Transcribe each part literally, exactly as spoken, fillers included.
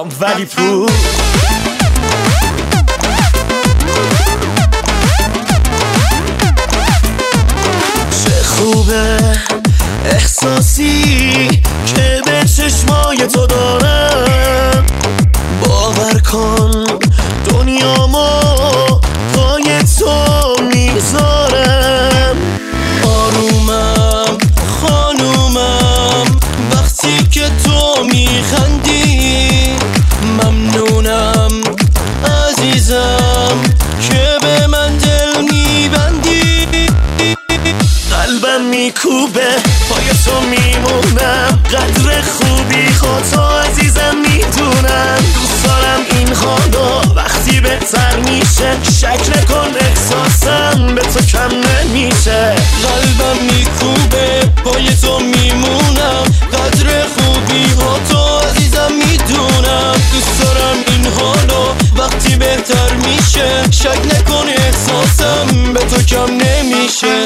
نمیخوام ولی پول. چه خوبه احساسی که به چشمای تو دارم، باور کن دنیامو پای تو میذارم. آرومم خانومم وقتی که تو میخندی، ممنونم عزیزم که به من دل میبندی. قلبم میکوبه پای تو میمونم، قدر خوبی خودتو عزیزم میدونم. دوست دارم این حالا وقتی بهتر میشه، شک نکن احساسم به تو کم نمیشه. قلبم میکوبه پای تو میمونم، قدر خوبی ها تو عزیزم میدونم. دوست دارم این حالا وقتی بهتر میشه، شک نکن احساسم به تو کم نمیشه.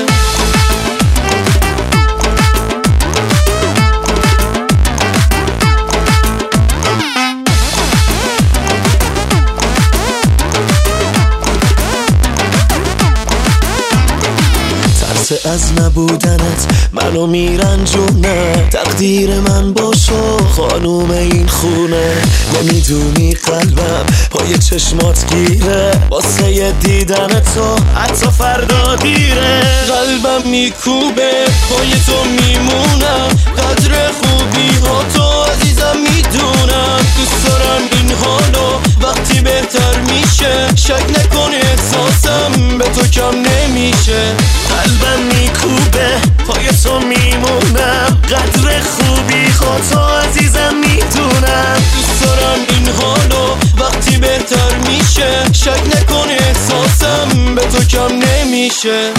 از نبودنت منو میرنجونه، تقدیر من باشو خانوم این خونه. نمیدونی قلبم پای چشمات گیره، واسه دیدن تو حتی فردا دیره. قلبم میکوبه پای تو میمونم، قدر خوبی ها تو عزیزم میدونم. دوست دارم این حالو وقتی بهتر میشه، شک نکن احساسم به تو کم نمیشه. قلبم میکوبه پای تو میمونم، قدر خوبی خودتو عزیزم میدونم. دوست دارم این حالو وقتی بهتر میشه، شک نکن احساسم به تو کم نمیشه.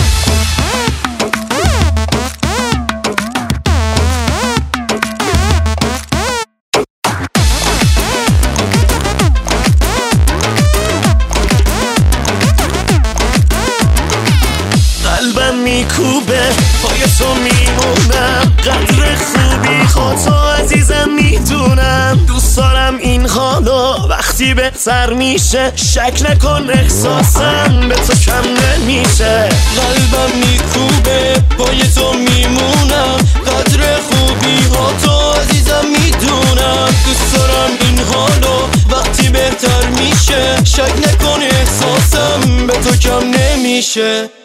قلبم میکوبه پای تو میمونم، قدر خوبی خودتو عزیزم میدونم. دوست دارم این حالا وقتی بهتر میشه، شک نکن احساسم به تو کم نمیشه. قلبم میکوبه پای تو میمونم، قدر خوبی ها تو عزیزم میدونم. دوست دارم این حالا وقتی بهتر میشه، شک نکن احساسم به تو کم نمیشه.